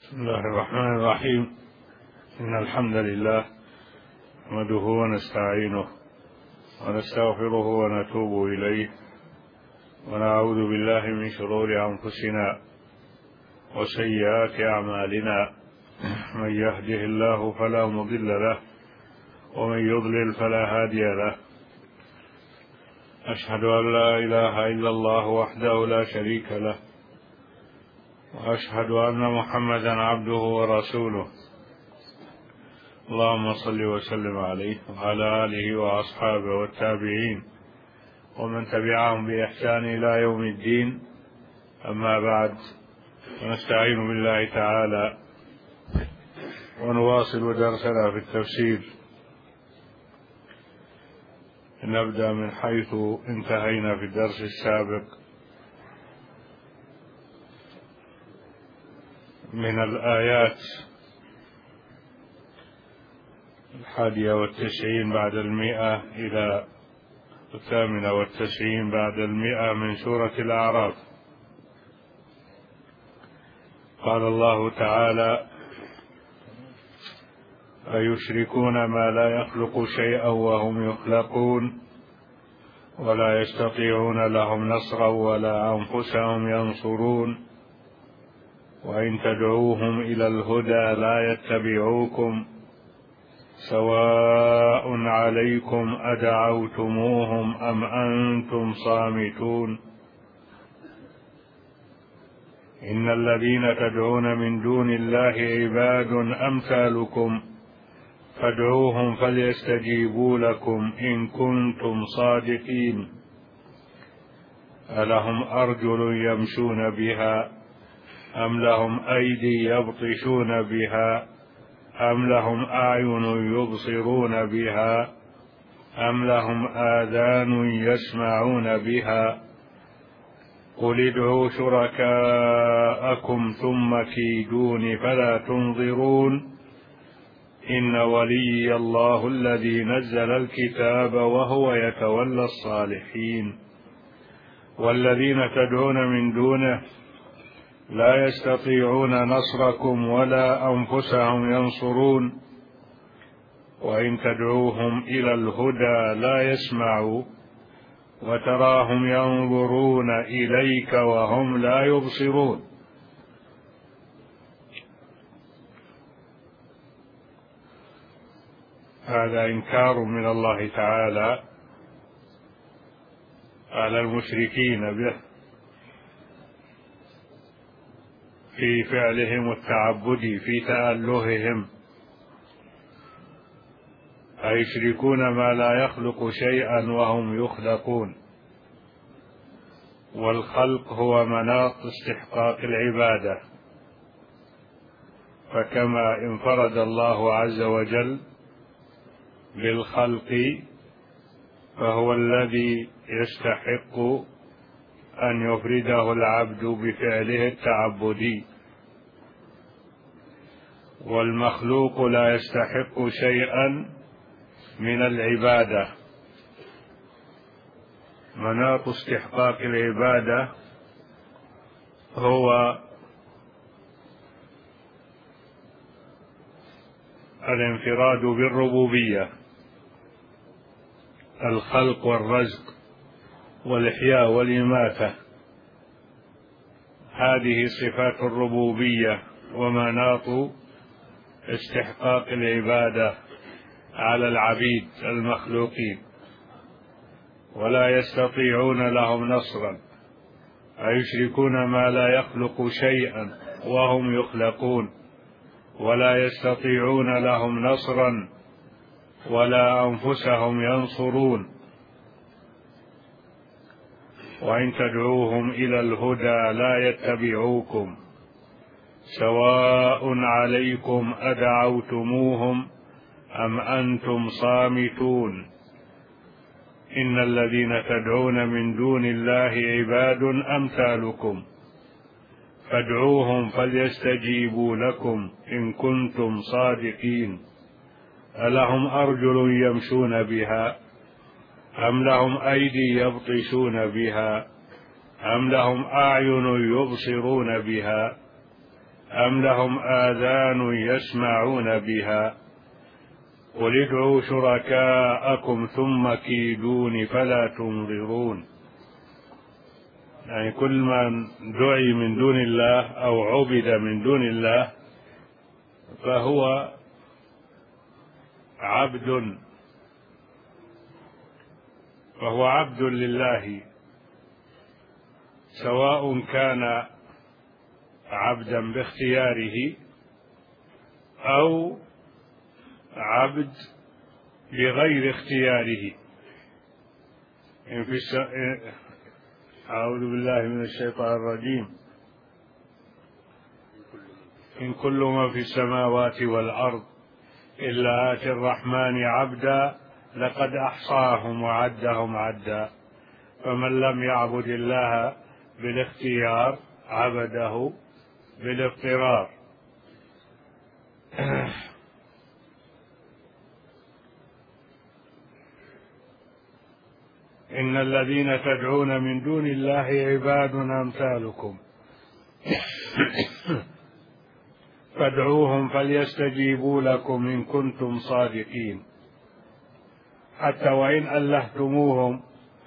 بسم الله الرحمن الرحيم. إن الحمد لله نحمده ونستعينه ونستغفره ونتوب إليه ونعوذ بالله من شرور أنفسنا وسيئات أعمالنا. من يهده الله فلا مضل له ومن يضلل فلا هادي له. أشهد أن لا إله إلا الله وحده لا شريك له، وأشهد أن محمدا عبده ورسوله. اللهم صل وسلم عليه وعلى آله وأصحابه والتابعين ومن تبعهم بإحسان إلى يوم الدين. أما بعد، ونستعين بالله تعالى ونواصل درسنا في التفسير. نبدأ من حيث انتهينا في الدرس السابق من الآيات 91 بعد 100 إلى 98 بعد 100 من سورة الأعراف. قال الله تعالى: أيشركون ما لا يخلق شيئا وهم يخلقون ولا يستطيعون لهم نصرا ولا أنفسهم ينصرون وإن تدعوهم إلى الهدى لا يتبعوكم سواء عليكم أدعوتموهم أم أنتم صامتون. إن الذين تدعون من دون الله عباد أمثالكم فادعوهم فليستجيبوا لكم إن كنتم صادقين. ألهم أرجل يمشون بها أم لهم أيدي يبطشون بها أم لهم أعين يبصرون بها أم لهم آذان يسمعون بها. قل ادعوا شركاءكم ثم كيدون فلا تنظرون. إن ولي الله الذي نزل الكتاب وهو يتولى الصالحين. والذين تدعون من دونه لا يستطيعون نصركم ولا أنفسهم ينصرون. وإن تدعوهم إلى الهدى لا يسمعوا وتراهم ينظرون إليك وهم لا يبصرون. هذا إنكار من الله تعالى على المشركين به في فعلهم التعبدي في تألههم. أيشركون ما لا يخلق شيئا وهم يخلقون. والخلق هو مناط استحقاق العبادة، فكما انفرد الله عز وجل بالخلق فهو الذي يستحق أن يفرده العبد بفعله التعبدي. والمخلوق لا يستحق شيئا من العبادة. مناط استحقاق العبادة هو الانفراد بالربوبية، الخلق والرزق والإحياء والإماتة. هذه صفات الربوبية ومناط استحقاق العبادة على العبيد المخلوقين. ولا يستطيعون لهم نصرا. أيشركون ما لا يخلق شيئا وهم يخلقون ولا يستطيعون لهم نصرا ولا أنفسهم ينصرون. وإن تدعوهم إلى الهدى لا يتبعوكم سواء عليكم أدعوتموهم أم أنتم صامتون. إن الذين تدعون من دون الله عباد أمثالكم فادعوهم فليستجيبوا لكم إن كنتم صادقين. ألهم أرجل يمشون بها أم لهم أيدي يبطشون بها أم لهم أعين يبصرون بها أم لهم آذان يسمعون بها قل ادعوا شركاءكم ثم كيدون فلا تنظرون. يعني كل من دعي من دون الله أو عبد من دون الله فهو عبد لله، سواء كان عبدا باختياره أو عبد بغير اختياره. أعوذ بالله من الشيطان الرجيم. إن كل ما في السماوات والأرض إلا آتي الرحمن عبدا لقد أحصاهم وعدهم عدا. فمن لم يعبد الله بالاختيار عبده بالاضطرار. إن الذين تدعون من دون الله عباد أمثالكم فادعوهم فليستجيبوا لكم إن كنتم صادقين. حتى وإن ألهتموهم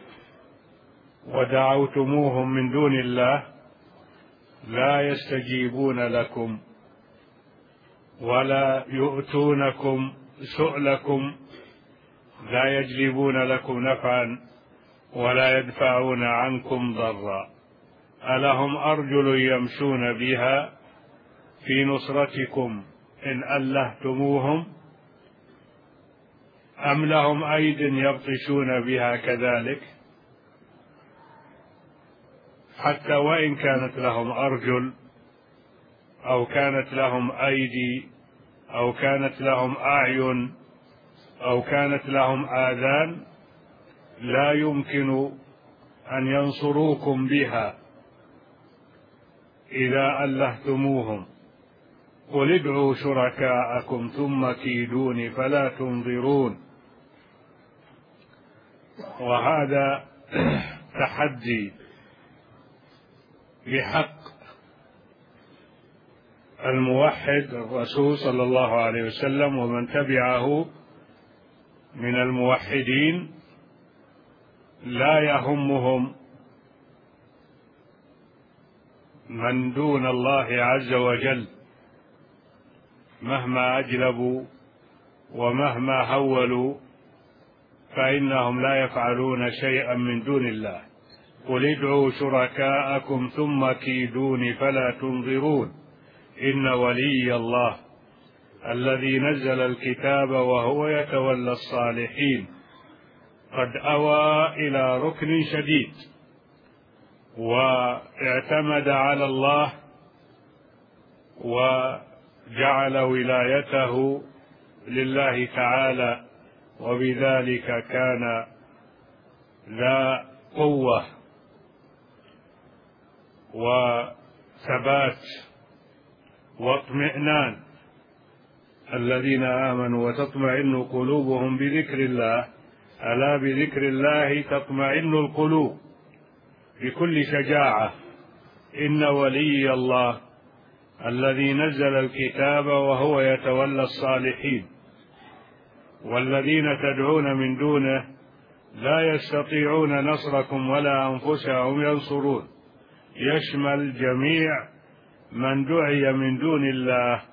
ودعوتموهم من دون الله لا يستجيبون لكم ولا يؤتونكم سؤلكم، لا يجلبون لكم نفعا ولا يدفعون عنكم ضرا. ألهم أرجل يمشون بها في نصرتكم إن ألهتموهم أم لهم أيد يبطشون بها كذلك. حتى وإن كانت لهم أرجل أو كانت لهم أيدي أو كانت لهم أعين أو كانت لهم آذان لا يمكن أن ينصروكم بها إذا ألهتموهم. قل ادعوا شركاءكم ثم كيدون فلا تنظرون. وهذا تحدي بحق الموحد الرسول صلى الله عليه وسلم ومن تبعه من الموحدين. لا يهمهم من دون الله عز وجل مهما أجلبوا ومهما هولوا، فإنهم لا يفعلون شيئا من دون الله. قل ادعوا شركاءكم ثم كيدون فلا تنظرون. إن ولي الله الذي نزل الكتاب وهو يتولى الصالحين قد أوى إلى ركن شديد واعتمد على الله وجعل ولايته لله تعالى، وبذلك كان ذا قوة وثبات واطمئنان. الذين آمنوا وتطمئن قلوبهم بذكر الله، ألا بذكر الله تطمئن القلوب. بكل شجاعة إن ولي الله الذي نزل الكتاب وهو يتولى الصالحين. والذين تدعون من دونه لا يستطيعون نصركم ولا أنفسهم ينصرون. يشمل جميع من دعي من دون الله.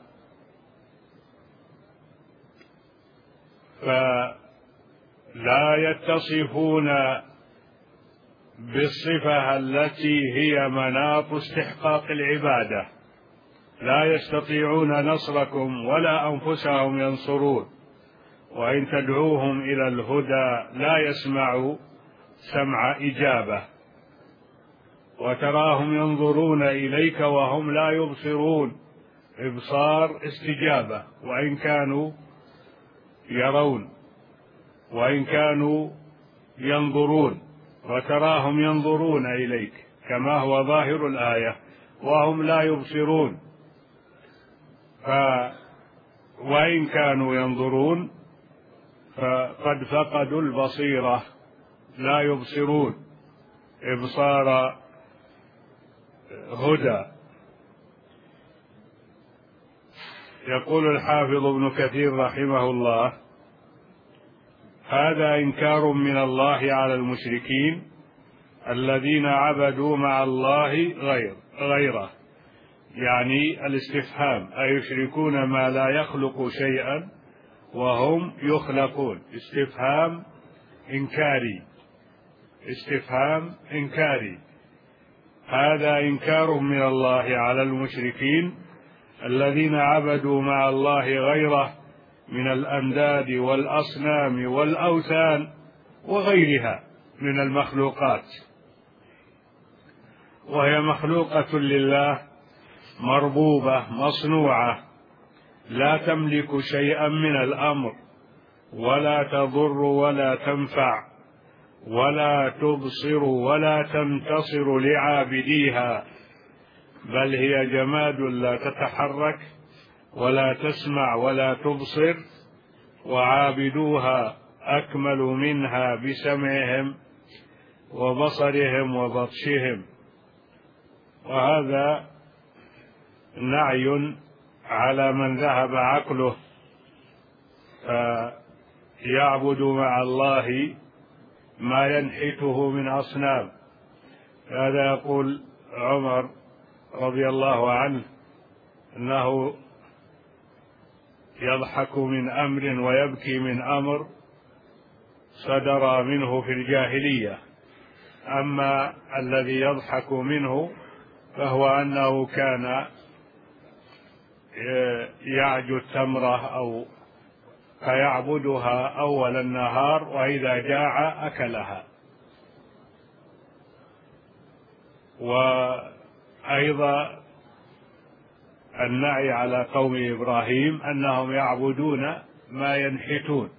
فلا يتصفون بالصفة التي هي مناط استحقاق العبادة. لا يستطيعون نصركم ولا أنفسهم ينصرون. وإن تدعوهم إلى الهدى لا يسمعوا سمع إجابة. وتراهم ينظرون إليك وهم لا يبصرون إبصار استجابة، وإن كانوا يرون وإن كانوا ينظرون. وتراهم ينظرون إليك كما هو ظاهر الآية وهم لا يبصرون. وإن كانوا ينظرون فقد فقدوا البصيرة، لا يبصرون إبصار هدى. يقول الحافظ ابن كثير رحمه الله: هذا إنكار من الله على المشركين الذين عبدوا مع الله غيره. يعني الاستفهام: أيشركون ما لا يخلق شيئا وهم يخلقون؟ استفهام إنكاري. هذا إنكار من الله على المشركين الذين عبدوا مع الله غيره من الأنداد والأصنام والأوثان وغيرها من المخلوقات، وهي مخلوقة لله، مربوبة مصنوعة، لا تملك شيئا من الأمر، ولا تضر ولا تنفع، ولا تبصر ولا تنتصر لعابديها، بل هي جماد لا تتحرك ولا تسمع ولا تبصر، وعابدوها أكمل منها بسمعهم وبصرهم وبطشهم. وهذا نعي على من ذهب عقله فيعبد مع الله ما ينحته من أصنام. هذا يقول عمر رضي الله عنه أنه يضحك من أمر ويبكي من أمر صدر منه في الجاهلية، أما الذي يضحك منه فهو أنه كان يعجو التمرة أو فيعبدها أول النهار، وإذا جاع أكلها. وأيضا النعي على قوم إبراهيم أنهم يعبدون ما ينحتون،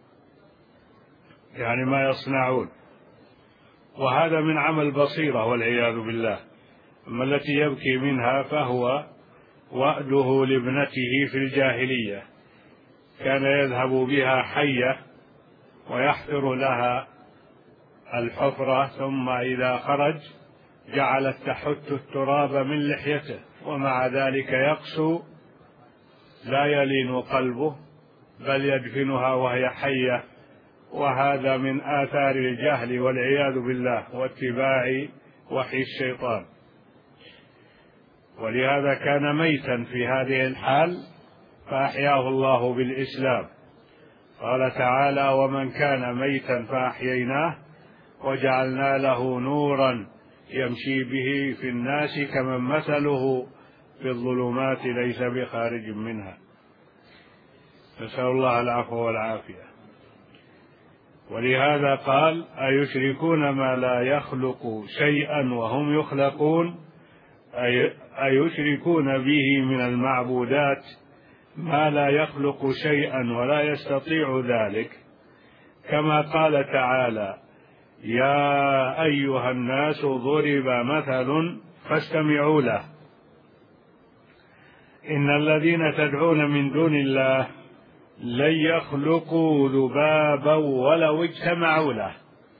يعني ما يصنعون، وهذا من عمل بصيرة والعياذ بالله. أما التي يبكي منها فهو وأده لابنته في الجاهلية، كان يذهب بها حية ويحفر لها الحفرة، ثم إذا خرج جعلت تحت التراب من لحيته، ومع ذلك يقسو لا يلين قلبه بل يدفنها وهي حية. وهذا من آثار الجهل والعياذ بالله واتباع وحي الشيطان. ولهذا كان ميتا في هذه الحال فأحياه الله بالإسلام. قال تعالى: ومن كان ميتا فأحييناه وجعلنا له نورا يمشي به في الناس كمن مثله في الظلمات ليس بخارج منها. نسأل الله العفو والعافية. ولهذا قال: أيشركون ما لا يخلق شيئا وهم يخلقون، أيشركون به من المعبودات ما لا يخلق شيئا ولا يستطيع ذلك، كما قال تعالى: يا أيها الناس ضرب مثل فاستمعوا له إن الذين تدعون من دون الله لن يخلقوا ذبابا ولو اجتمعوا له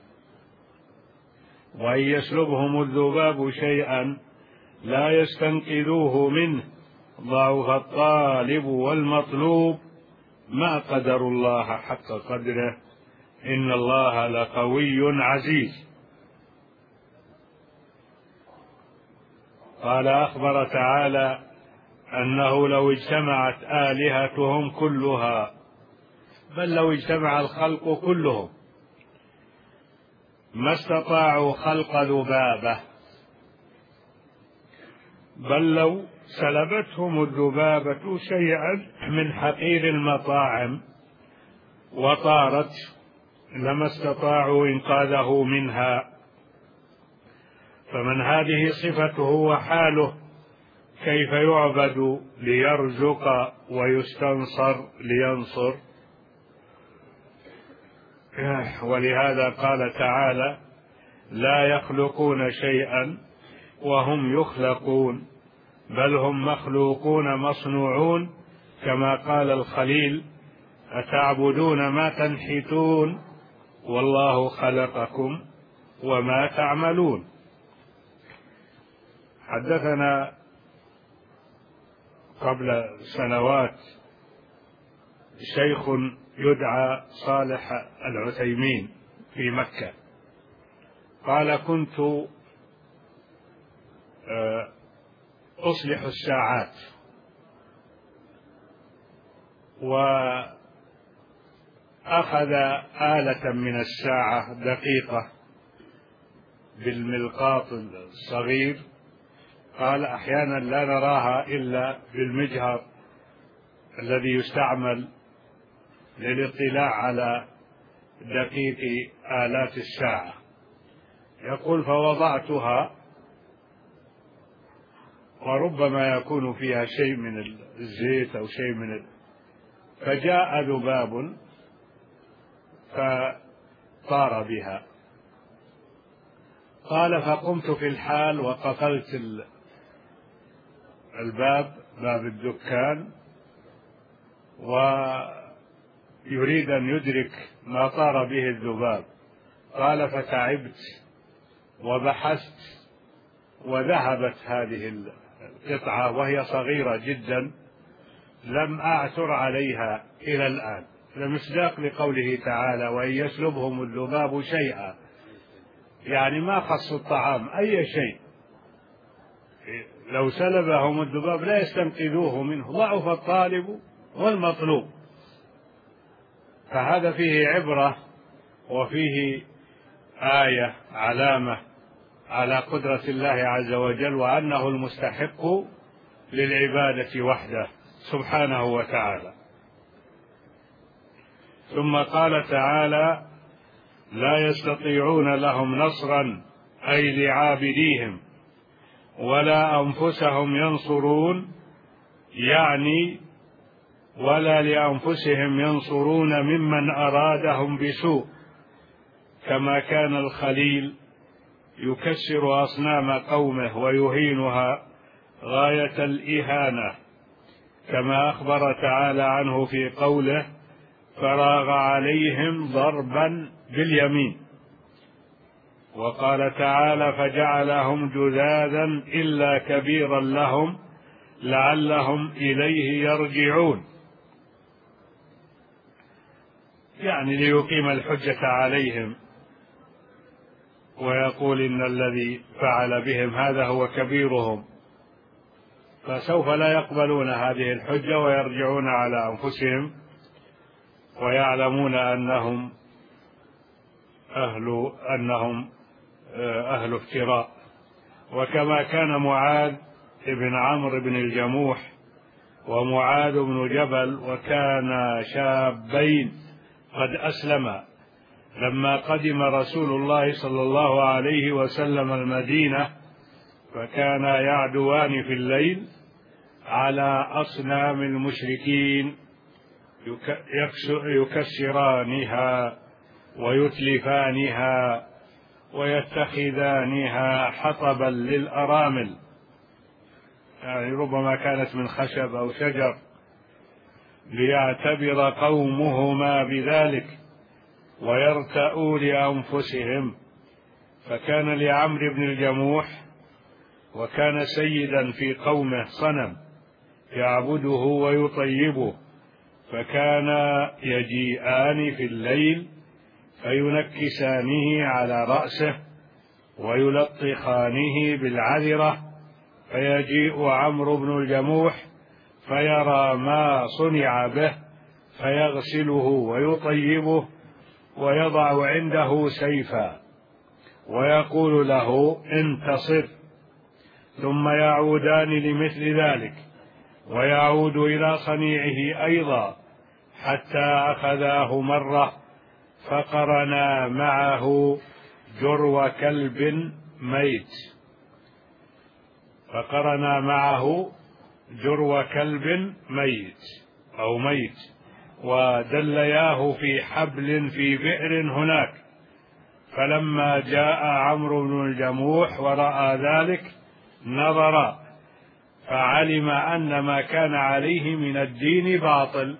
وإن يسلبهم الذباب شيئا لا يستنقذوه منه ضعف الطالب والمطلوب ما قدروا الله حق قدره إن الله لقوي عزيز. قال: أخبر تعالى أنه لو اجتمعت آلهتهم كلها، بل لو اجتمع الخلق كلهم ما استطاعوا خلق ذبابة، بل لو سلبتهم الذبابة شيئا من حقير المطاعم وطارت لما استطاعوا إنقاذه منها. فمن هذه صفته وحاله كيف يعبد ليرزق ويستنصر لينصر؟ ولهذا قال تعالى: لا يخلقون شيئا وهم يخلقون بل هم مخلوقون مصنوعون، كما قال الخليل: أتعبدون ما تنحتون والله خلقكم وما تعملون. حدثنا قبل سنوات شيخ يدعى صالح العثيمين في مكة، قال: كنت أصلح الساعات، وأخذ آلة من الساعة دقيقة بالملقاط الصغير، قال: أحيانا لا نراها إلا بالمجهر الذي يستعمل للاطلاع على دقيق آلات الساعة. يقول: فوضعتها، وربما يكون فيها شيء من الزيت أو شيء فجاء ذباب فطار بها. قال: فقمت في الحال وقفلت باب الدكان، ويريد أن يدرك ما طار به الذباب. قال: فتعبت وبحثت، وذهبت هذه القطعة وهي صغيرة جدا، لم أعثر عليها إلى الآن، لمصداق لقوله تعالى: وإن يسلبهم الذباب شيئا، يعني ما خص الطعام، أي شيء لو سلبهم الذباب لا يستنقذوه منه، ضعف الطالب والمطلوب. فهذا فيه عبرة وفيه آية، علامة على قدرة الله عز وجل، وأنه المستحق للعبادة وحده سبحانه وتعالى. ثم قال تعالى: لا يستطيعون لهم نصرا أي لعابديهم ولا أنفسهم ينصرون، يعني ولا لأنفسهم ينصرون ممن أرادهم بسوء، كما كان الخليل يكسر أصنام قومه ويهينها غاية الإهانة، كما أخبر تعالى عنه في قوله: فراغ عليهم ضربا باليمين. وقال تعالى: فجعلهم جذاذا إلا كبيرا لهم لعلهم إليه يرجعون، يعني ليقيم الحجة عليهم ويقول إن الذي فعل بهم هذا هو كبيرهم، فسوف لا يقبلون هذه الحجة ويرجعون على أنفسهم ويعلمون أنهم أهل افتراء. وكما كان معاذ بن عمرو بن الجموح ومعاذ بن جبل، وكان شابين قد أسلما لما قدم رسول الله صلى الله عليه وسلم المدينة، فكان يعدوان في الليل على أصنام المشركين يكسرانها ويتلفانها ويتخذانها حطبا للأرامل، يعني ربما كانت من خشب أو شجر، ليعتبر قومهما بذلك ويرتأوا لأنفسهم. فكان لعمرو بن الجموح، وكان سيدا في قومه، صنم يعبده ويطيبه، فكان يجيئان في الليل فينكسانه على رأسه ويلطخانه بالعذرة، فيجيء عمرو بن الجموح فيرى ما صنع به فيغسله ويطيبه ويضع عنده سيفا ويقول له: انتصر. ثم يعودان لمثل ذلك، ويعود إلى صنيعه أيضا، حتى أخذاه مرة فقرنا معه جرو كلب ميت، أو ميت، ودلياه في حبل في بئر هناك. فلما جاء عمرو بن الجموح ورأى ذلك نظر، فعلم أن ما كان عليه من الدين باطل،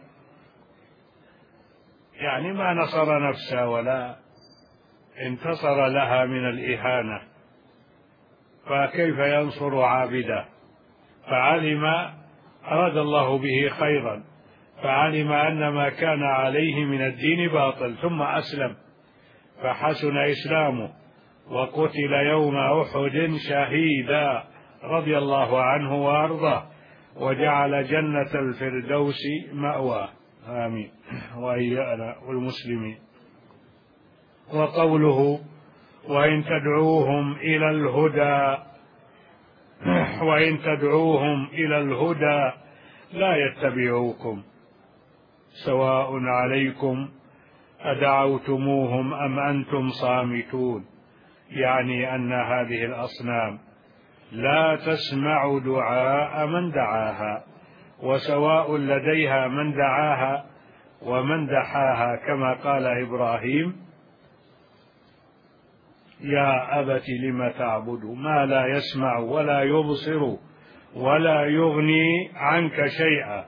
يعني ما نصر نفسه ولا انتصر لها من الإهانة، فكيف ينصر عابده؟ فعلم أراد الله به خيرا، فعلم أن ما كان عليه من الدين باطل، ثم أسلم فحسن إسلامه، وقتل يوم أحد شهيدا رضي الله عنه وأرضاه، وجعل جنة الفردوس مأواه. آمين وإيانا والمسلمين. وقوله وإن تدعوهم إلى الهدى لا يتبعوكم سواء عليكم أدعوتموهم أم أنتم صامتون، يعني أن هذه الأصنام لا تسمع دعاء من دعاها، وسواء لديها من دعاها ومن دحاها، كما قال إبراهيم يا أبت لم تعبد ما لا يسمع ولا يبصر ولا يغني عنك شيئا.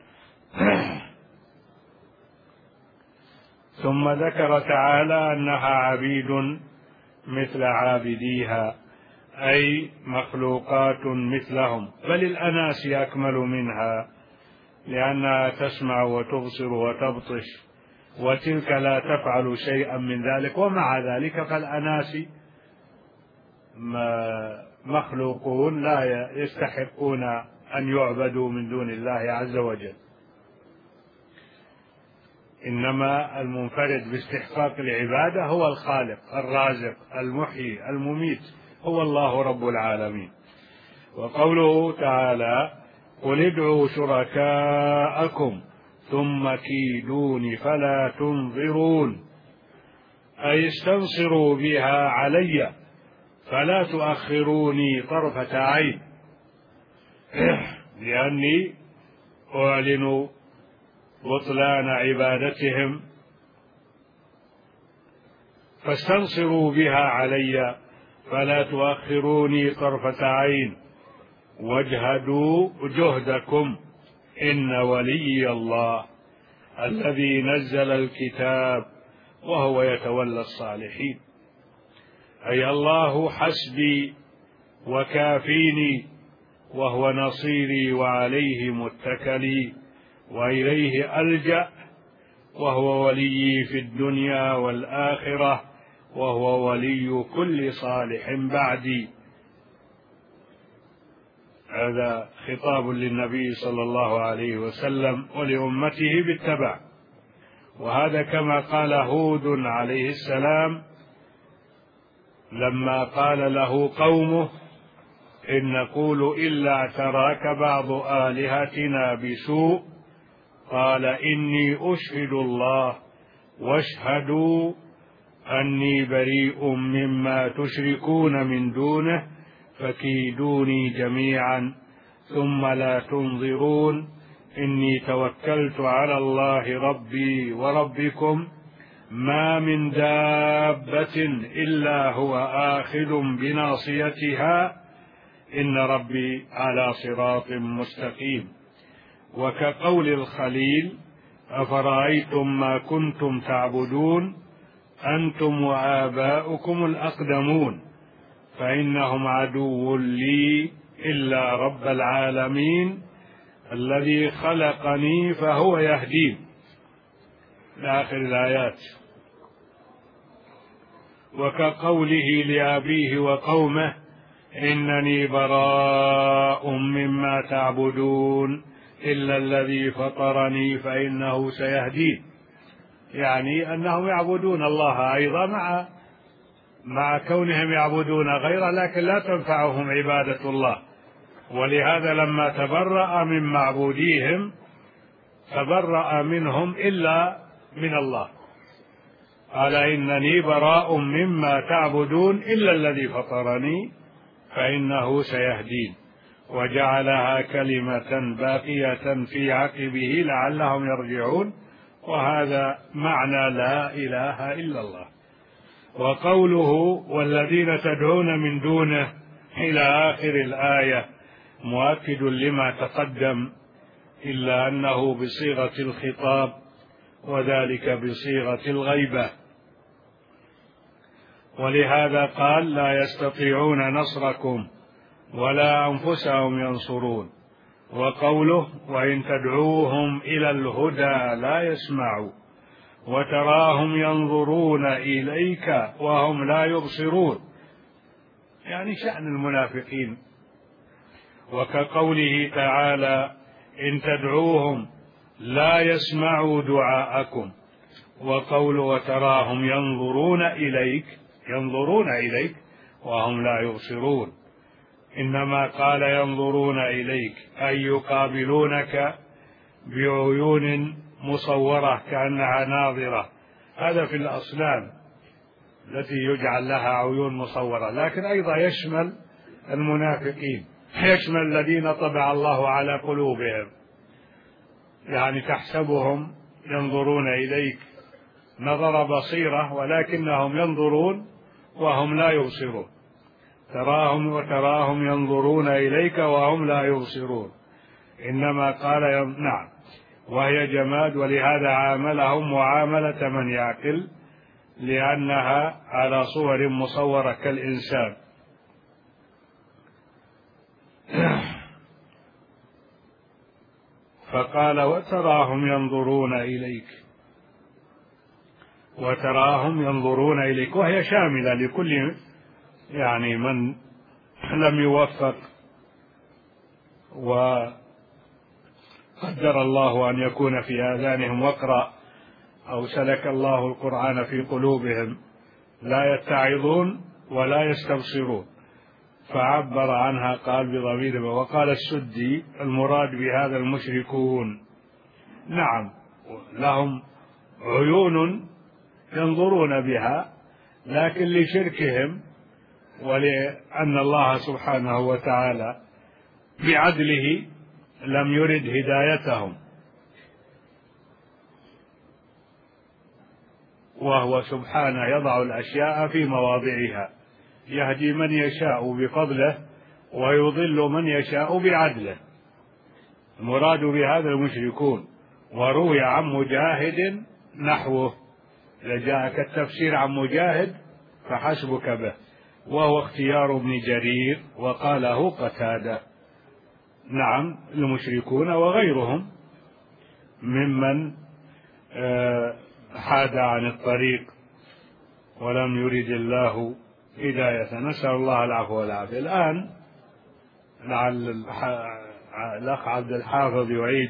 ثم ذكر تعالى أنها عبيد مثل عابديها، أي مخلوقات مثلهم، بل الأناس أكمل منها، لأنها تسمع وتبصر وتبطش، وتلك لا تفعل شيئا من ذلك، ومع ذلك فالأناس مخلوقون لا يستحقون أن يعبدوا من دون الله عز وجل، إنما المنفرد باستحقاق العبادة هو الخالق الرازق المحيي المميت، هو الله رب العالمين. وقوله تعالى قل ادعوا شركاءكم ثم كيدون فلا تنظرون، أي استنصروا بها علي فلا تؤخروني طرفة عين، لأني أعلن بطلان عبادتهم، فاستنصروا بها علي فلا تؤخروني طرفة عين، واجهدوا جهدكم إن ولي الله الذي نزل الكتاب وهو يتولى الصالحين، أي الله حسبي وكافيني وهو نصيري وعليه متكلي وإليه ألجأ، وهو ولي في الدنيا والآخرة، وهو ولي كل صالح بعدي. هذا خطاب للنبي صلى الله عليه وسلم ولأمته بالتبع، وهذا كما قال هود عليه السلام لما قال له قومه إن نقول إلا اعتراك بعض آلهتنا بسوء، قال إني أشهد الله واشهدوا أني بريء مما تشركون من دونه فكيدوني جميعا ثم لا تنظرون إني توكلت على الله ربي وربكم ما من دابة إلا هو آخذ بناصيتها إن ربي على صراط مستقيم. وكقول الخليل أفرأيتم ما كنتم تعبدون أنتم وآباؤكم الأقدمون فإنهم عدو لي إلا رب العالمين الذي خلقني فهو يهدين، لآخر الآيات. وكقوله لأبيه وقومه إنني براء مما تعبدون إلا الذي فطرني فإنه سيهدين، يعني أنهم يعبدون الله أيضا مع كونهم يعبدون غيره، لكن لا تنفعهم عبادة الله، ولهذا لما تبرأ من معبوديهم تبرأ منهم إلا من الله، قال إنني براء مما تعبدون إلا الذي فطرني فإنه سيهدين، وجعلها كلمة باقية في عقبه لعلهم يرجعون، وهذا معنى لا إله إلا الله. وقوله والذين تدعون من دونه إلى آخر الآية مؤكد لما تقدم، إلا أنه بصيغة الخطاب وذلك بصيغة الغيبة، ولهذا قال لا يستطيعون نصركم ولا أنفسهم ينصرون. وقوله وإن تدعوهم إلى الهدى لا يسمعوا وتراهم ينظرون إليك وهم لا يبصرون، يعني شأن المنافقين. وكقوله تعالى إن تدعوهم لا يسمعوا دعاءكم، وقوله وتراهم ينظرون إليك وهم لا يبصرون، إنما قال ينظرون إليك أي يقابلونك بعيون مصورة كأنها ناظرة، هذا في الأصنام التي يجعل لها عيون مصورة، لكن أيضا يشمل المنافقين، يشمل الذين طبع الله على قلوبهم، يعني تحسبهم ينظرون إليك نظر بصيرة ولكنهم ينظرون وهم لا يبصرون، وتراهم ينظرون إليك وهم لا يبصرون، إنما قال نعم، وهي جماد، ولهذا عاملهم معاملة من يعقل، لأنها على صور مصورة كالإنسان. فقال وتراهم ينظرون إليك، وهي شاملة لكل يعني من لم يوفق وقدر الله أن يكون في آذانهم وقرا أو سلك الله القرآن في قلوبهم لا يتعظون ولا يستبصرون، فعبر عنها قال بضمير. وقال السدي المراد بهذا المشركون، نعم لهم عيون ينظرون بها، لكن لشركهم ولأن الله سبحانه وتعالى بعدله لم يرد هدايتهم، وهو سبحانه يضع الأشياء في مواضعها، يهدي من يشاء بفضله ويضل من يشاء بعدله. المراد بهذا المشركون. وروي عن مجاهد نحوه، إذا جاءك التفسير عن مجاهد فحسبك به، وهو اختيار ابن جرير وقاله قتادة. نعم المشركون وغيرهم ممن حاد عن الطريق ولم يرد الله هداية، نسأل الله العفو والعافية. الآن لعل الأخ عبد الحافظ يعيد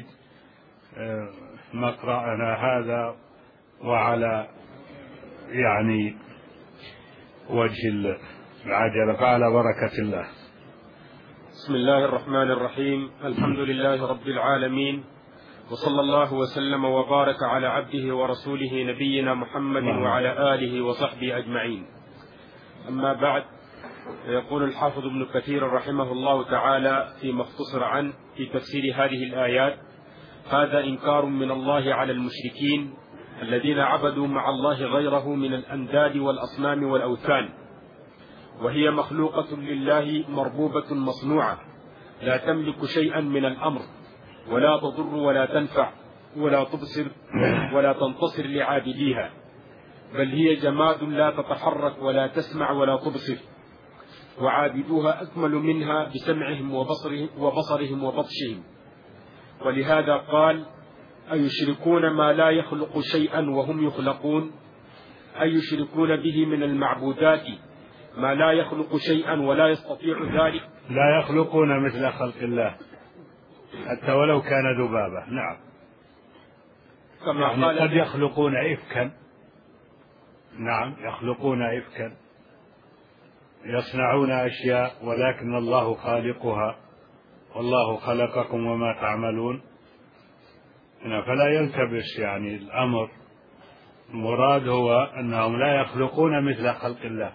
مقرأنا هذا وعلى يعني وجه العجلة، فعلى بركة الله. بسم الله الرحمن الرحيم، الحمد لله رب العالمين، وصلى الله وسلم وبارك على عبده ورسوله نبينا محمد وعلى آله وصحبه أجمعين. أما بعد، يقول الحافظ ابن كثير رحمه الله تعالى فيما اختصر عنه في تفسير هذه الآيات: هذا إنكار من الله على المشركين الذين عبدوا مع الله غيره من الأنداد والأصنام والأوثان، وهي مخلوقة لله مربوبة مصنوعة، لا تملك شيئا من الأمر، ولا تضر ولا تنفع ولا تبصر ولا تنتصر لعابديها، بل هي جماد لا تتحرك ولا تسمع ولا تبصر، وعابدوها أكمل منها بسمعهم وبصرهم وبطشهم. ولهذا قال: أيشركون ما لا يخلق شيئا وهم يخلقون، أيشركون به من المعبودات ما لا يخلق شيئا ولا يستطيع ذلك. لا يخلقون مثل خلق الله حتى ولو كان ذبابة. نعم، كما يعني قال قد يخلقون إفكا، نعم يخلقون إفكا، يصنعون أشياء، ولكن الله خالقها، والله خلقكم وما تعملون. فلا يلتبس يعني الأمر، المراد هو أنهم لا يخلقون مثل خلق الله.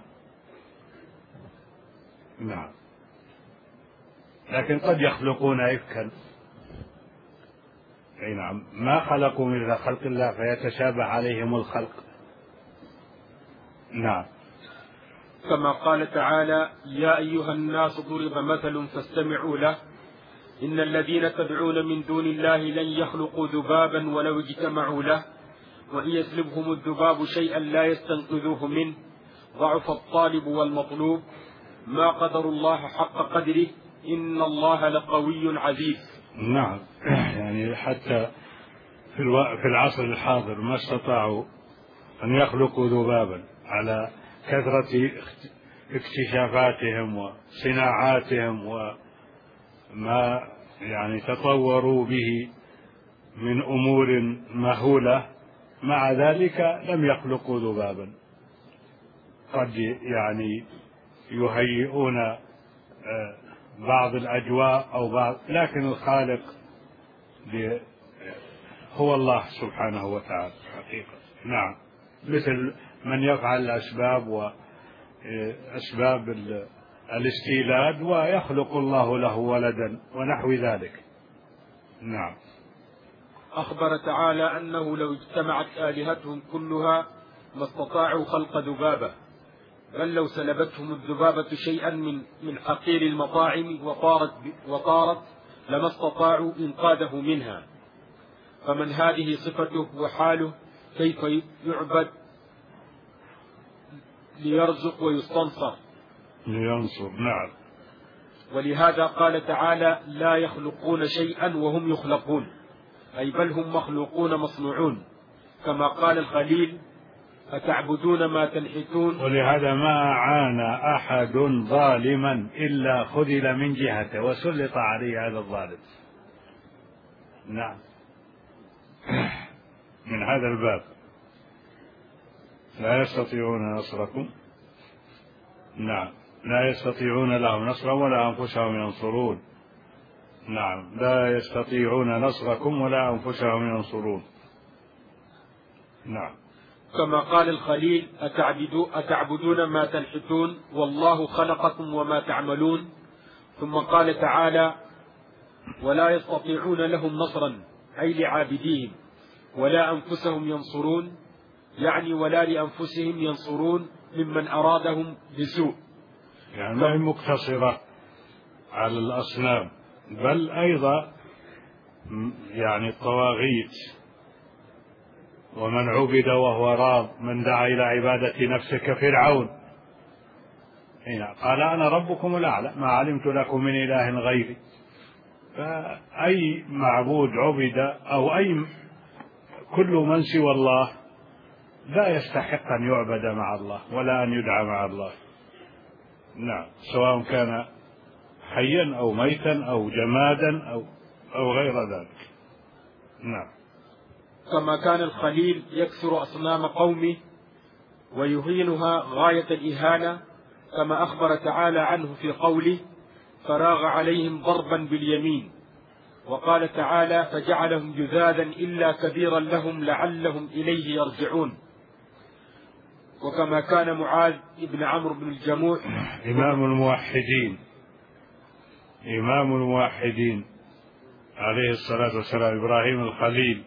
نعم، لكن قد يخلقون إفكا، أي نعم، ما خلقوا مثل خلق الله فيتشابه عليهم الخلق. نعم، كما قال تعالى: يا أيها الناس ضرب مثل فاستمعوا له، إن الذين تدعون من دون الله لن يخلقوا ذبابا ولو اجتمعوا له، وإن يسلبهم الذباب شيئا لا يستنقذوه منه، ضعف الطالب والمطلوب، ما قدر الله حق قدره، إن الله لقوي عزيز. نعم، يعني حتى في العصر الحاضر ما استطاعوا أن يخلقوا ذبابا على كثرة اكتشافاتهم وصناعاتهم وما يعني تطوروا به من أمور مهولة. مع ذلك لم يخلقوا ذبابا. قد يعني يهيئون بعض الأجواء أو بعض، لكن الخالق هو الله سبحانه وتعالى حقيقة. نعم، مثل من يفعل الأسباب وأسباب الاستيلاد ويخلق الله له ولدا ونحو ذلك. نعم. أخبر تعالى أنه لو اجتمعت آلهتهم كلها ما استطاعوا خلق ذبابة، بل لو سلبتهم الذبابة شيئا من حقير المطاعم وطارت لما استطاعوا إنقاذه منها. فمن هذه صفته وحاله كيف يعبد ليرزق ويستنصر لينصر. نعم. ولهذا قال تعالى: لا يخلقون شيئا وهم يخلقون، أي بل هم مخلوقون مصنوعون. كما قال الخليل: أتعبدون ما تنحتون. ولهذا ما عانى أحد ظالما إلا خذل من جهته وسلط عليه هذا الظالم. نعم، من هذا الباب لا يستطيعون نصركم. نعم، لا يستطيعون لهم نصرا ولا أنفسهم ينصرون. نعم، لا يستطيعون نصركم ولا أنفسهم ينصرون. نعم. كما قال الخليل: أتعبدون ما تنحتون والله خلقكم وما تعملون. ثم قال تعالى: ولا يستطيعون لهم نصرا، أي لعابديهم، ولا أنفسهم ينصرون، يعني ولا لأنفسهم ينصرون ممن أرادهم بسوء. يعني ما هي مقتصرة على الأصنام، بل أيضا يعني الطواغيت ومن عبد وهو راض، من دعا إلى عبادة نفسه كفرعون هنا قال أنا ربكم الأعلى ما علمت لكم من إله غيري. فأي معبود عبد أو أي كل من سوى الله لا يستحق أن يعبد مع الله ولا أن يدعى مع الله. نعم، سواء كان حيا أو ميتا أو جمادا أو غير ذلك. نعم. كما كان الخليل يكسر أصنام قومه ويهينها غاية الإهانة، كما أخبر تعالى عنه في قوله: فراغ عليهم ضربا باليمين. وقال تعالى: فجعلهم جذاذا إلا كبيرا لهم لعلهم إليه يرجعون. وكما كان معاذ بن عمرو بن الجموح إمام الموحدين عليه الصلاة والسلام، إبراهيم الخليل،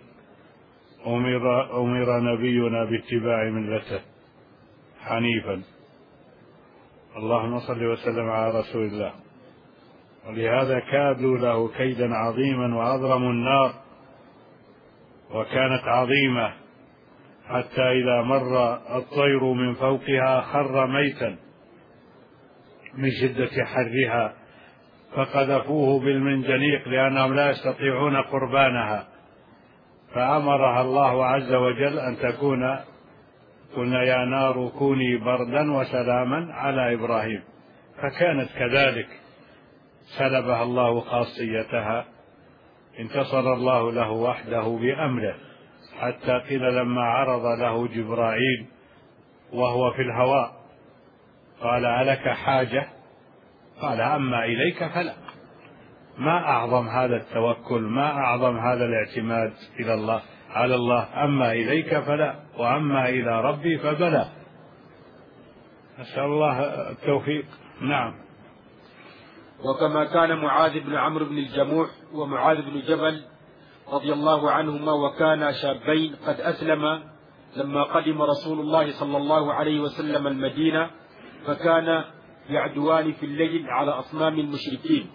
أمر نبينا باتباع ملته حنيفا. اللهم صل وسلم على رسول الله. ولهذا كادوا له كيدا عظيما وأضرموا النار، وكانت عظيمة حتى إذا مر الطير من فوقها خر ميتا من شدة حرها، فقذفوه بالمنجنيق لأنهم لا يستطيعون قربانها، فأمرها الله عز وجل أن تكون، قلنا يا نار كوني بردا وسلاما على إبراهيم، فكانت كذلك، سلبها الله خاصيتها، انتصر الله له وحده بأمره، حتى قيل لما عرض له جبرائيل وهو في الهواء قال ألك حاجة؟ قال أما إليك فلا. ما أعظم هذا التوكل، ما أعظم هذا الاعتماد إلى الله على الله. أما إليك فلا، وأما إلى ربي فبلى. نسأل الله التوفيق. نعم. وكما كان معاذ بن عمرو بن الجموح ومعاذ بن جبل رضي الله عنهما، وكانا شابين قد أسلما لما قدم رسول الله صلى الله عليه وسلم المدينة، فكان يعدوان في الليل على أصنام المشركين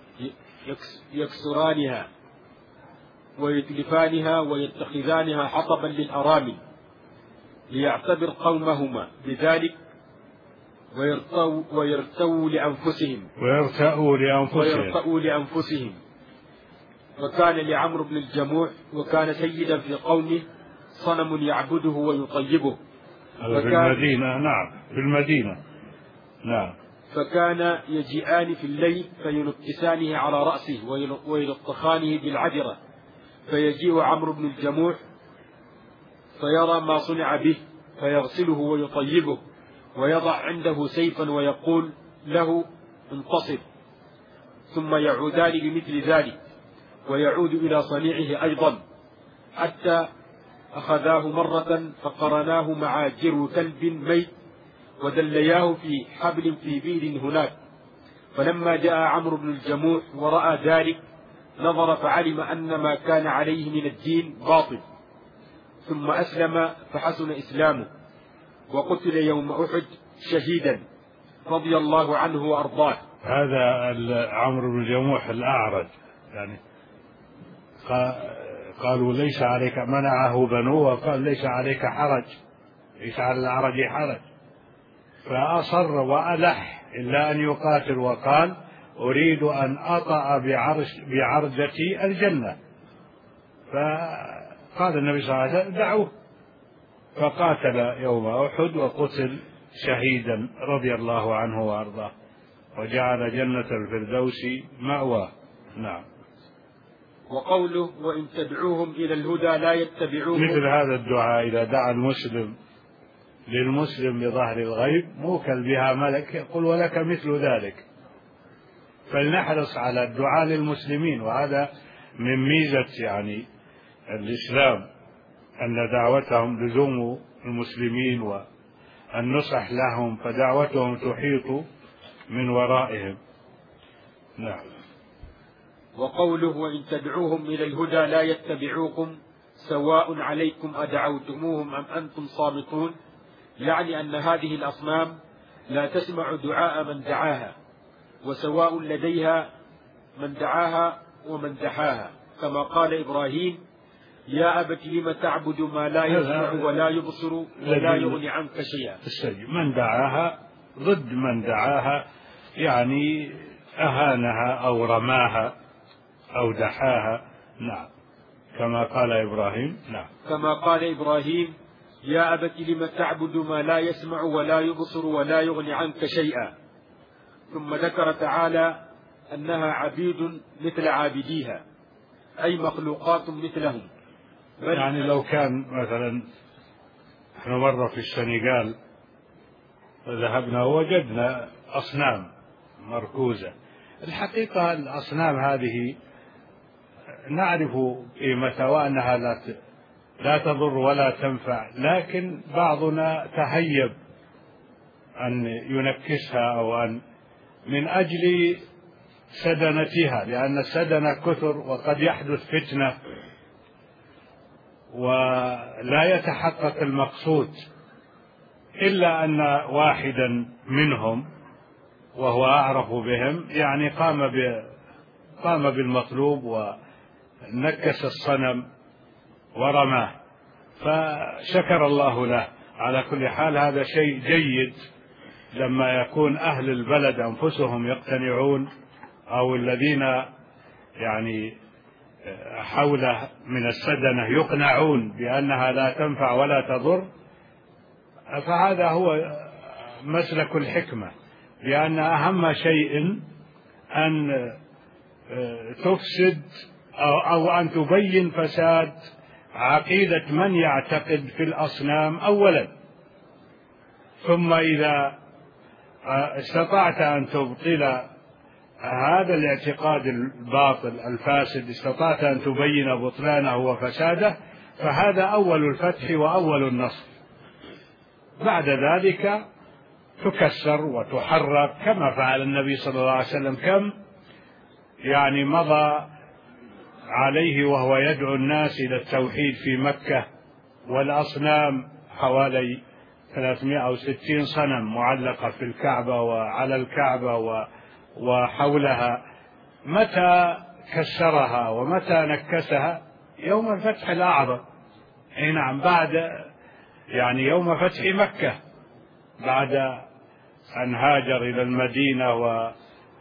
يكسرانها ويتلفانها ويتخذانها حطبا للأرامل، ليعتبر قومهما بذلك ويرتأوا لأنفسهم وكان لعمرو بن الجموح وكان سيدا في قومه صنم يعبده ويطيبه. في المدينة. نعم، في المدينة. نعم. فكان يجيئان في الليل فينكسانه على رأسه ويلطخانه بالعذرة، فيجيء عمرو بن الجموح فيرى ما صنع به فيغسله ويطيبه ويضع عنده سيفا ويقول له انتصر، ثم يعودان بمثل ذلك ويعود إلى صنيعه أيضا، حتى أخذاه مرة فقرناه مع جرو كلب ميت ودلياه في حبل في بئر هناك. فلما جاء عمرو بن الجموح ورأى ذلك نظر فعلم أن ما كان عليه من الدين باطل، ثم أسلم فحسن إسلامه، وقتل يوم أحد شهيدا رضي الله عنه وأرضاه. هذا عمرو بن الجموح الأعرج، يعني قالوا ليس عليك، منعه بنوه وقال ليس عليك حرج، ليس على الأعرج حرج، فأصر وألح إلا أن يقاتل، وقال أريد أن أطأ بعرجتي الجنة. فقال النبي صلى الله عليه وسلم دعوه، فقاتل يوم أحد وقتل شهيدا رضي الله عنه وأرضاه، وجعل جنة الفردوس مأواه. نعم. وقوله وإن تدعوهم إلى الهدى لا يتبعوكم، مثل هذا الدعاء إذا دعا المسلم للمسلم بظهر الغيب موكل بها ملك يقول ولك مثل ذلك. فلنحرص على الدعاء للمسلمين، وهذا من ميزة يعني الإسلام أن دعوتهم لزوم المسلمين والنصح لهم، فدعوتهم تحيط من ورائهم. نعم. وقوله وإن تدعوهم إلى الهدى لا يتبعوكم سواء عليكم أدعوتموهم أم أنتم صامتون، يعني أن هذه الأصنام لا تسمع دعاء من دعاها، وسواء لديها من دعاها ومن دحاها، كما قال إبراهيم يا أبت لم تعبد ما لا يسمع ولا يبصر ولا يغني عنك شيئا. من دعاها ضد من دعاها، يعني أهانها أو رماها أو دحاها. نعم، كما قال إبراهيم. نعم، كما قال إبراهيم يا أبت لم تعبد ما لا يسمع ولا يبصر ولا يغني عنك شيئا. ثم ذكر تعالى أنها عبيد مثل عابديها، أي مخلوقات مثلهم. يعني لو كان مثلا نحن مرة في السنغال ذهبنا ووجدنا أصنام مركوزة، الحقيقة الأصنام هذه نعرف قيمتها وأنها لا تضر ولا تنفع، لكن بعضنا تهيب أن ينكسها أو أن من أجل سدنتها، لأن السدنة كثر وقد يحدث فتنة ولا يتحقق المقصود، إلا أن واحدا منهم وهو أعرف بهم يعني قام بالمطلوب ونكس الصنم ورماه، فشكر الله له. على كل حال هذا شيء جيد لما يكون أهل البلد أنفسهم يقتنعون أو الذين يعني حوله من السدنة يقنعون بأنها لا تنفع ولا تضر، فهذا هو مسلك الحكمة، لأن أهم شيء أن تفسد أو أن تبين فساد عقيدة من يعتقد في الأصنام أولا، ثم إذا استطعت أن تبطل هذا الاعتقاد الباطل الفاسد، استطعت أن تبين بطلانه وفساده، فهذا أول الفتح وأول النصر. بعد ذلك تكسر وتحرق كما فعل النبي صلى الله عليه وسلم، كم يعني مضى عليه وهو يدعو الناس إلى التوحيد في مكة، والأصنام حوالي 360 صنم معلقة في الكعبة وعلى الكعبة وحولها، متى كسرها ومتى نكسها؟ يوم الفتح الأعظم. نعم، بعد يعني يوم فتح مكة، بعد أن هاجر إلى المدينة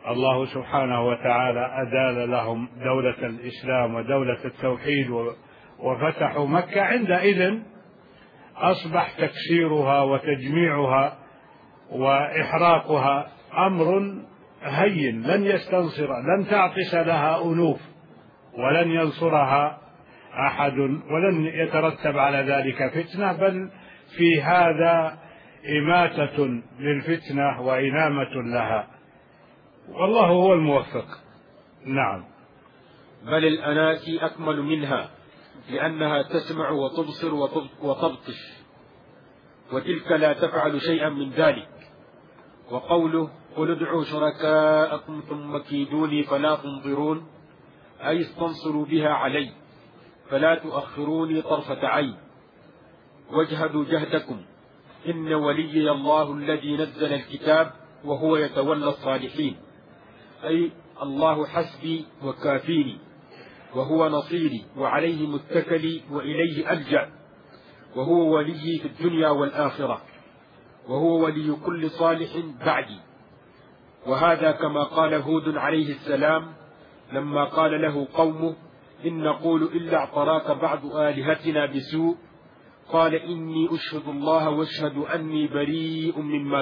الله سبحانه وتعالى أدال لهم دولة الإسلام ودولة التوحيد وفتحوا مكة، عندئذ أصبح تكسيرها وتجميعها وإحراقها أمر هين، لن يستنصر، لن تعطس لها أنوف، ولن ينصرها أحد، ولن يترتب على ذلك فتنة، بل في هذا إماتة للفتنة وإنامة لها، والله هو الموفق. نعم. بل الأناسي أكمل منها، لأنها تسمع وتبصر وتبطش، وتلك لا تفعل شيئا من ذلك. وقوله قل ادعوا شركاءكم ثم كيدوني فلا تنظرون، أي استنصروا بها علي فلا تؤخروني طرفة عين، واجهدوا جهدكم، إن وليي الله الذي نزل الكتاب وهو يتولى الصالحين، أي الله حسبي وكافيني وهو نصيري وعليه متكلي وإليه ألجأ، وهو ولي في الدنيا والآخرة، وهو ولي كل صالح بعدي. وهذا كما قال هود عليه السلام لما قال له قومه إن نقول إلا اعتراك بعض آلهتنا بسوء، قال إني أشهد الله واشهد أني بريء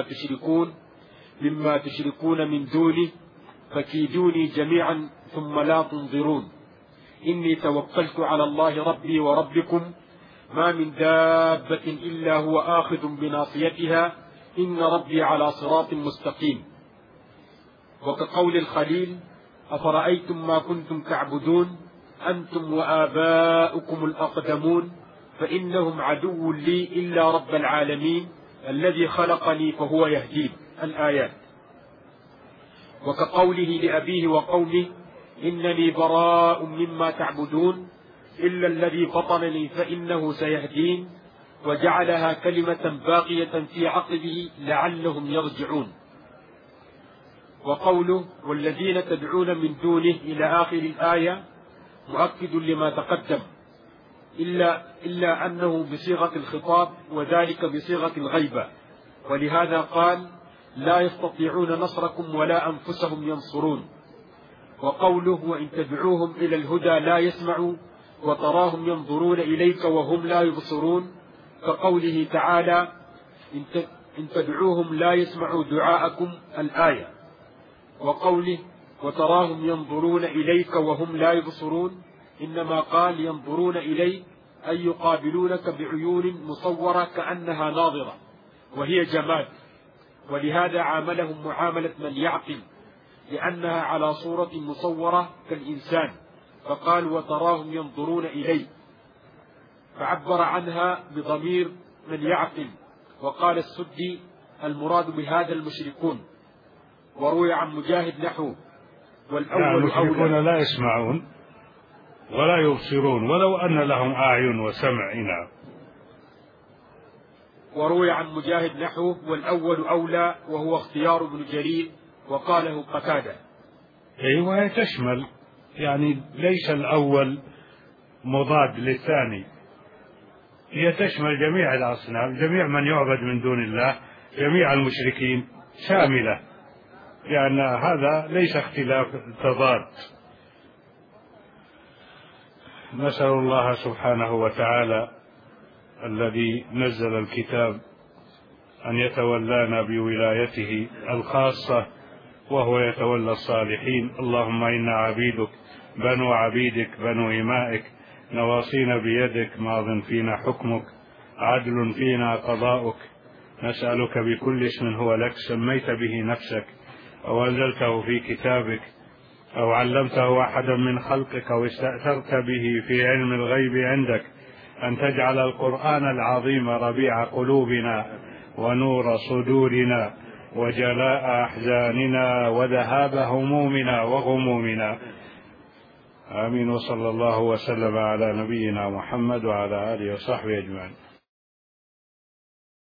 مما تشركون من دونه، فكيدوني جميعا ثم لا تنظرون، إني توكلت على الله ربي وربكم، ما من دابة إلا هو آخذ بناصيتها، إن ربي على صراط مستقيم. وكقول الخليل أفرأيتم ما كنتم تعبدون أنتم وآباؤكم الأقدمون فإنهم عدو لي إلا رب العالمين الذي خلقني فهو يهدين، الآيات. وكقوله لأبيه وقومه إنني براء مما تعبدون إلا الذي فطرني فإنه سيهدين، وجعلها كلمة باقية في عقبه لعلهم يرجعون. وقوله والذين تدعون من دونه إلى آخر الآية مؤكد لما تقدم، إلا أنه بصيغة الخطاب، وذلك بصيغة الغيبة، ولهذا قال لا يستطيعون نصركم ولا أنفسهم ينصرون. وقوله وإن تدعوهم إلى الهدى لا يسمعوا وتراهم ينظرون إليك وهم لا يبصرون، كقوله تعالى إن تدعوهم لا يسمعوا دعاءكم، الآية. وقوله وتراهم ينظرون إليك وهم لا يبصرون، إنما قال ينظرون إليك أي يقابلونك بعيون مصورة كأنها ناظرة وهي جماد، ولهذا عاملهم معاملة من يعقل، لأنها على صورة مصورة كالإنسان، فقال وتراهم ينظرون إليه، فعبر عنها بضمير من يعقل. وقال السدي المراد بهذا المشركون. وروي عن مجاهد نحوه والأول المشركون لا يسمعون ولا يبصرون ولو أن لهم أعين وسمع. نعم. وروي عن مجاهد نحوه والأول أولى، وهو اختيار ابن جرير وقاله قتادة. أيوة، تشمل، يعني ليس الأول مضاد للثاني، هي تشمل جميع الأصنام، جميع من يعبد من دون الله، جميع المشركين، شاملة، لأن هذا ليس اختلاف تضاد. نسأل الله سبحانه وتعالى الذي نزل الكتاب أن يتولانا بولايته الخاصة وهو يتولى الصالحين. اللهم إنا عبيدك بنو عبيدك بنو إمائك، نواصينا بيدك، ماض فينا حكمك، عدل فينا قضاؤك، نسألك بكل اسم هو لك سميت به نفسك أو أنزلته في كتابك أو علمته أحدا من خلقك أو استأثرت به في علم الغيب عندك أن تجعل القرآن العظيم ربيع قلوبنا ونور صدورنا وجلاء أحزاننا وذهاب همومنا وغمومنا. آمين. وصلى الله وسلم على نبينا محمد وعلى آله وصحبه أجمعين.